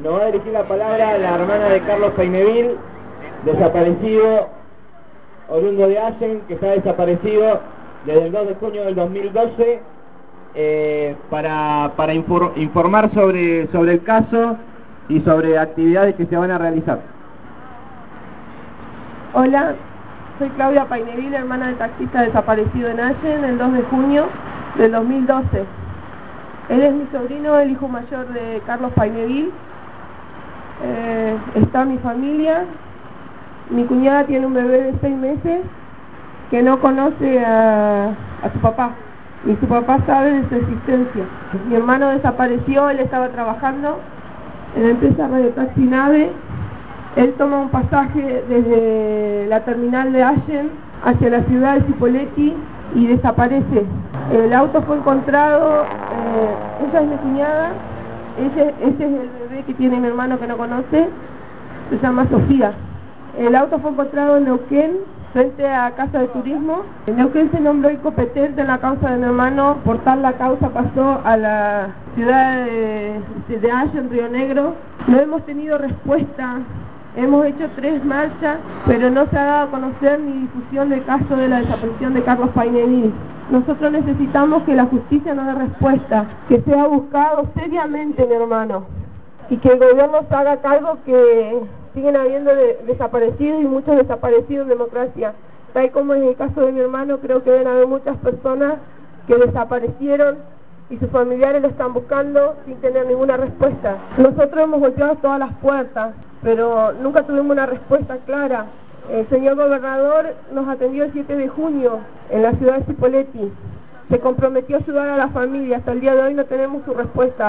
Nos va a dirigir la palabra la hermana de Carlos Paineville, desaparecido, oriundo de Allen, que está desaparecido desde el 2 de junio del 2012, para informar sobre el caso y sobre actividades que se van a realizar. Hola, soy Claudia Paineville, hermana del taxista desaparecido en Allen el 2 de junio del 2012. Él es mi sobrino, el hijo mayor de Carlos Paineville. Está mi familia. Mi cuñada tiene un bebé de 6 meses que no conoce a su papá, ni su papá sabe de su existencia. Mi hermano desapareció, él estaba trabajando en la empresa Radio Taxi Nave. Él toma un pasaje desde la terminal de Allen hacia la ciudad de Cipolletti y desaparece. El auto fue encontrado, ella es mi cuñada, ese es el bebé que tiene mi hermano que no conoce, se llama Sofía. El auto fue encontrado en Neuquén, frente a Casa de Turismo. En Neuquén se nombró incompetente en la causa de mi hermano, por tal la causa pasó a la ciudad de Allen, Río Negro. No hemos tenido respuesta. Hemos hecho 3 marchas, pero no se ha dado a conocer ni difusión del caso de la desaparición de Carlos Paineville. Nosotros necesitamos que la justicia nos dé respuesta, que sea buscado seriamente mi hermano, y que el gobierno se haga cargo que siguen habiendo desaparecidos y muchos desaparecidos en democracia. Tal como en el caso de mi hermano, creo que deben haber muchas personas que desaparecieron y sus familiares lo están buscando sin tener ninguna respuesta. Nosotros hemos golpeado todas las puertas, pero nunca tuvimos una respuesta clara. El señor gobernador nos atendió el 7 de junio en la ciudad de Cipolletti. Se comprometió a ayudar a la familia. Hasta el día de hoy no tenemos su respuesta.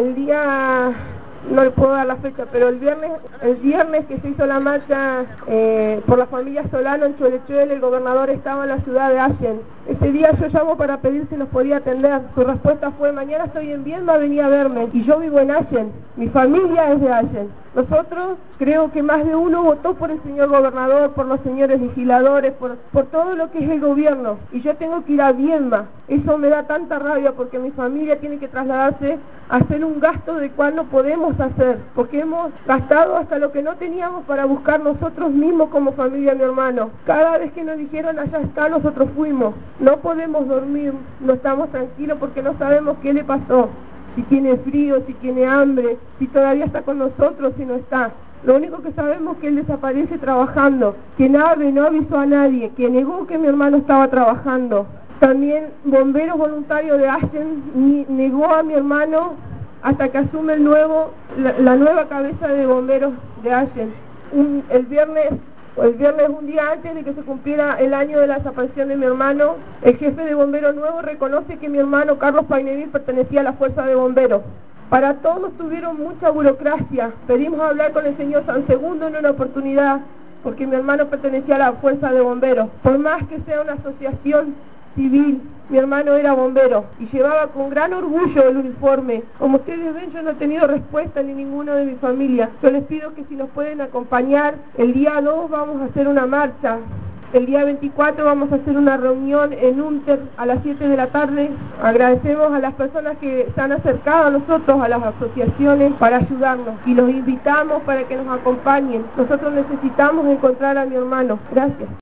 No le puedo dar la fecha, pero el viernes que se hizo la marcha por la familia Solano en Cholechuel, el gobernador estaba en la ciudad de Allen. Ese día yo llamo para pedir si nos podía atender. Su respuesta fue: mañana estoy en Viedma, venía a verme. Y yo vivo en Allen, mi familia es de Allen. Nosotros, creo que más de uno votó por el señor gobernador, por los señores legisladores, por todo lo que es el gobierno. Y yo tengo que ir a Viedma. Eso me da tanta rabia porque mi familia tiene que trasladarse a hacer un gasto del cual no podemos hacer, porque hemos gastado hasta lo que no teníamos para buscar nosotros mismos como familia, mi hermano. Cada vez que nos dijeron allá está, nosotros fuimos. No podemos dormir, no estamos tranquilos porque no sabemos qué le pasó. Si tiene frío, si tiene hambre, si todavía está con nosotros, si no está. Lo único que sabemos es que él desaparece trabajando, que Nave no avisó a nadie, que negó que mi hermano estaba trabajando. También Bomberos Voluntarios de Allen negó a mi hermano hasta que asume la nueva cabeza de Bomberos de Allen. El viernes, un día antes de que se cumpliera el año de la desaparición de mi hermano, el jefe de bomberos nuevo reconoce que mi hermano Carlos Paineville pertenecía a la fuerza de bomberos. Para todos tuvieron mucha burocracia. Pedimos hablar con el señor San Segundo en una oportunidad, porque mi hermano pertenecía a la fuerza de bomberos. Por más que sea una asociación civil, mi hermano era bombero y llevaba con gran orgullo el uniforme. Como ustedes ven, yo no he tenido respuesta ni ninguno de mi familia. Yo les pido que si nos pueden acompañar, el día 2 vamos a hacer una marcha. El día 24 vamos a hacer una reunión en Unter a las 7 de la tarde. Agradecemos a las personas que se han acercado a nosotros, a las asociaciones, para ayudarnos. Y los invitamos para que nos acompañen. Nosotros necesitamos encontrar a mi hermano. Gracias.